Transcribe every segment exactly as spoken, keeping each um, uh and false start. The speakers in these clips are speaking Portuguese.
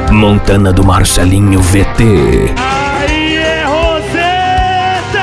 Montana do Marcelinho V T. Aí é Roseta!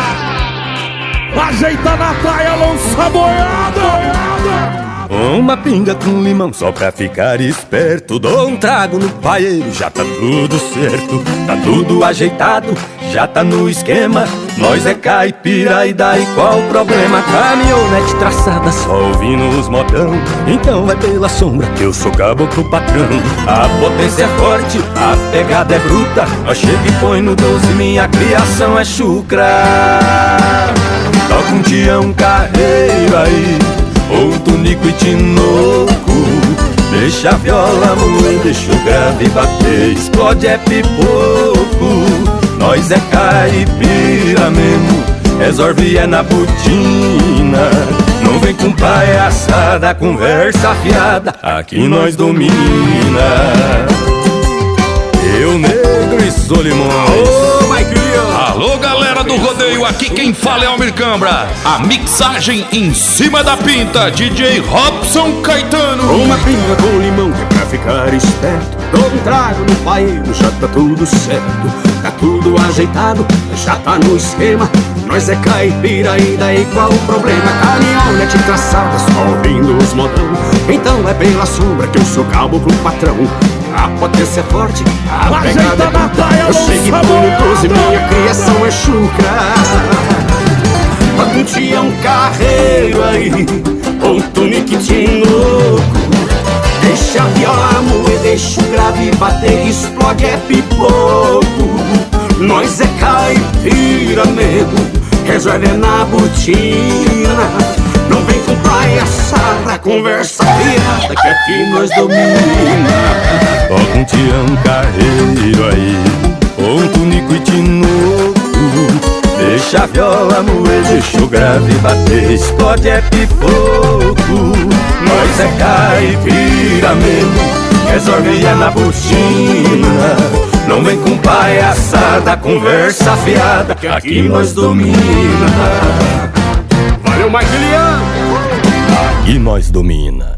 Ajeita na praia, lança boiada! Uma pinga com limão só pra ficar esperto. Dou um trago no paeiro, já tá tudo certo. Tá tudo ajeitado, já tá no esquema. Nós é caipira e daí qual o problema? Caminhonete traçada, só ouvindo os modão. Então vai pela sombra que eu sou caboclo patrão. A potência é forte, a pegada é bruta. Nós chega e põe no doze, minha criação é chucra. Toca um tião carreiro aí, ou tunico e tinoco. Deixa a viola moer, deixa o grave bater. Explode é pipoco. Nós é caipira mesmo, resolve é na botina. Não vem com palhaçada, conversa fiada, aqui nós domina. Eu, Negro e Solimões. Ô, Maiquinho! Alô, galera do rodeio, aqui quem fala é Almir Cambra. A mixagem em cima da pinta, D J Robson Caetano. Uma pinga com limão que é pra ficar esperto. Dou um trago no paeiro, já tá tudo certo. Tá tudo ajeitado, já tá no esquema. Nós é caipira e daí qual o problema? Caminhonete traçada, só ouvindo os modão. Então é pela sombra que eu sou caboclo patrão. A potência é forte, a pegada é bruta. Eu chego e ponho doze, minha criação é chucra. Toca um tião carreiro aí, ou um tunique tinoco. Deixa a viola moer, deixa o grave bater. Explode é pipoco. Nós é caipira mesmo, resolve é na botina. Não vem com palhaçada, conversa fiada, que aqui nós domina. Toca um tião carreiro aí, ou um tunico e tinoco. Deixa a viola moer, deixa o grave bater. Explode é pipoco. Nós é caipira mesmo, resolve é na botina. Não vem com palhaçada, conversa fiada, que aqui nós domina. Valeu, Maiquinho! Aqui nós domina.